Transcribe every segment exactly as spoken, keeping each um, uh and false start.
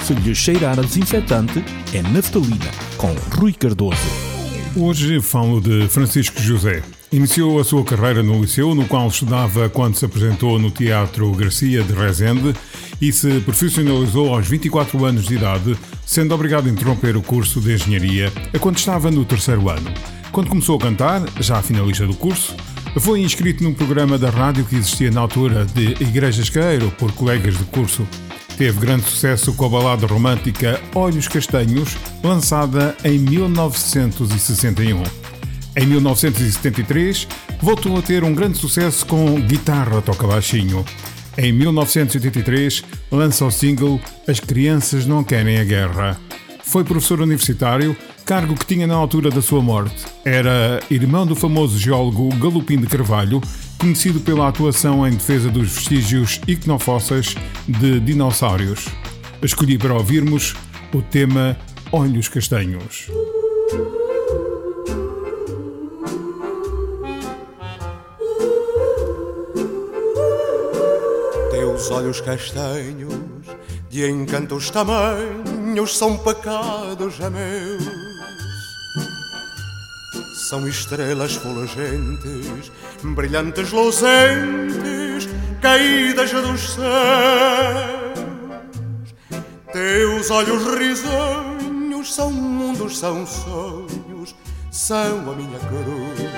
Se lhe cheirar a desinfetante, é naftalina, com Rui Cardoso. Hoje falo de Francisco José. Iniciou a sua carreira no liceu, no qual estudava quando se apresentou no Teatro Garcia de Rezende e se profissionalizou aos vinte e quatro anos de idade, sendo obrigado a interromper o curso de Engenharia quando estava no terceiro ano. Quando começou a cantar, já finalista do curso, foi inscrito num programa da rádio que existia na altura de Igreja Esqueiro por colegas de curso. Teve grande sucesso com a balada romântica Olhos Castanhos, lançada em mil novecentos e sessenta e um. Em mil novecentos e setenta e três, voltou a ter um grande sucesso com Guitarra Toca Baixinho. Em mil novecentos e oitenta e três, lança o single As Crianças Não Querem a Guerra. Foi professor universitário, cargo que tinha na altura da sua morte. Era irmão do famoso geólogo Galopim de Carvalho, conhecido pela atuação em defesa dos vestígios icnofósseis de dinossauros. Escolhi para ouvirmos o tema Olhos Castanhos. Teus olhos castanhos, de encantos tamanhos, são pecados meus. São estrelas fulgentes, brilhantes luzentes, caídas dos céus. Teus olhos risonhos são mundos, são sonhos, são a minha cruz.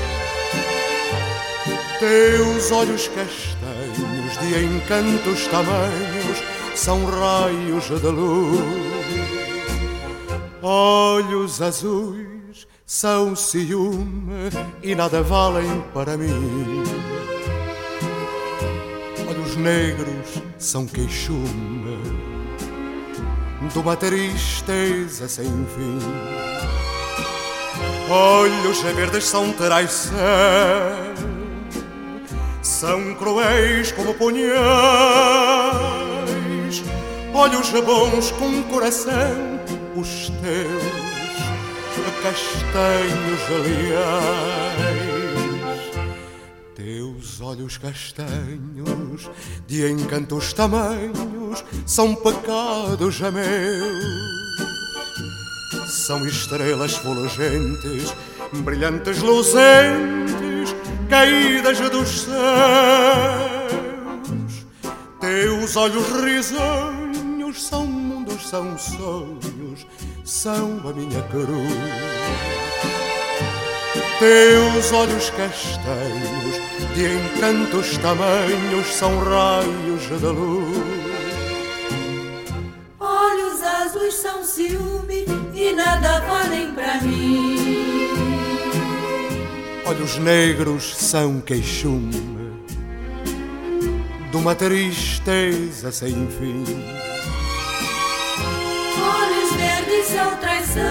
Teus olhos castanhos, de encantos tamanhos, são raios de luz. Olhos azuis são ciúme e nada valem para mim. Olhos negros são queixume de uma tristeza sem fim. Olhos verdes são traição, são cruéis como punhais. Olhos bons com coração, os teus castanhos aliás. Teus olhos castanhos, de encantos tamanhos, são pecados meus. São estrelas fulgentes, brilhantes luzentes, caídas dos céus. Teus olhos risonhos são mundos, são sonhos, são a minha cruz. Teus olhos castanhos, de encantos tamanhos, são raios de luz. Olhos azuis são ciúme e nada valem pra mim. Olhos negros são queixume de uma tristeza sem fim. Olhos verdes são traição,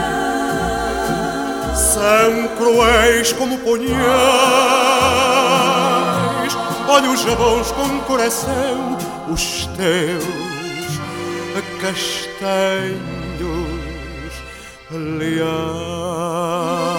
são cruéis como punhais. Olhos bons com coração, os teus castanhos leais.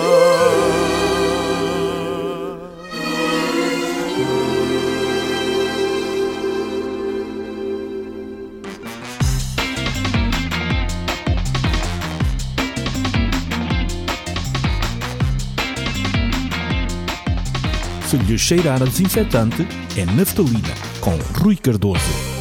Se lhe cheirar a desinfetante, é naftalina, com Rui Cardoso.